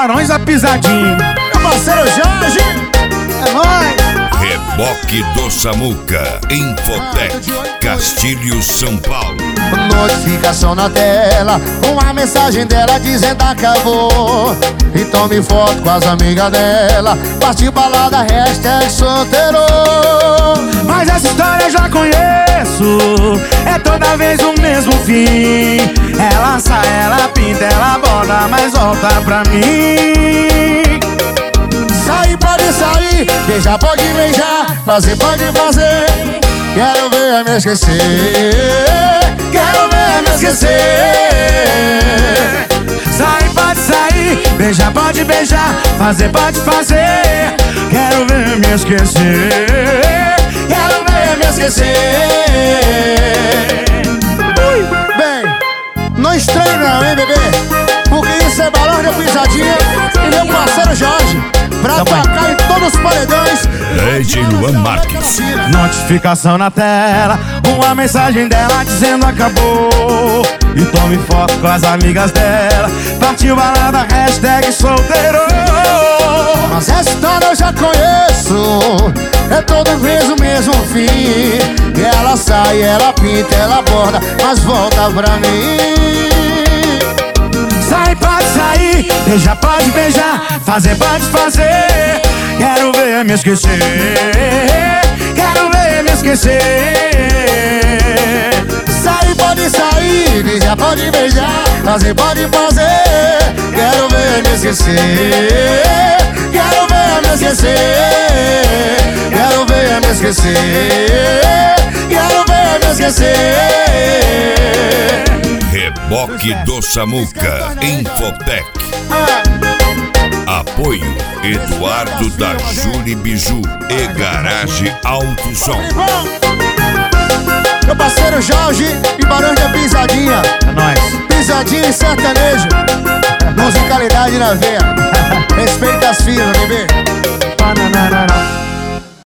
Barões da Pisadinha. Meu parceiro Jorge, é nóis. Reboque do Samuca, Infotec, Castilho, São Paulo. Notificação na tela, uma mensagem dela dizendo acabou. E tome foto com as amigas dela, partiu balada, hashtag solteiro. Mas essa história eu já conheço, é toda vez o mesmo fim. Ela sai, ela pinta, ela borda, mas volta pra mim. Sair pode sair, beijar pode beijar, fazer pode fazer. Quero ver me esquecer, quero ver me esquecer. Sair pode sair, beijar pode beijar, fazer pode fazer. Quero ver me esquecer, quero ver me esquecer. Bem, não estranho não, hein, bebê? Porque isso é Barões da Pisadinha e meu parceiro Jorge, pra tocar em todos os paredões. Lady Luan Marques. Notificação na tela, uma mensagem dela dizendo acabou. E tome foto com as amigas dela, partiu balada, hashtag solteiro. Mas essa história eu já conheço, é toda vez o mesmo fim. E ela sai, ela pinta, ela borda, mas volta pra mim. Sai pode sair, beijar pode beijar, fazer pode fazer. Quero ver me esquecer, quero ver me esquecer. Sair pode sair, beijar pode beijar, fazer pode fazer. Quero ver me esquecer, quero ver me esquecer. Quero ver me esquecer, quero ver me esquecer. Reboque do Samuca, Infotec. Apoio Eduardo da Júli Biju e Garage Alto Som. Meu parceiro Jorge e Barões da Pisadinha. É nóis. Pisadinha e sertanejo, musicalidade na veia. Respeita as filhas, bebê.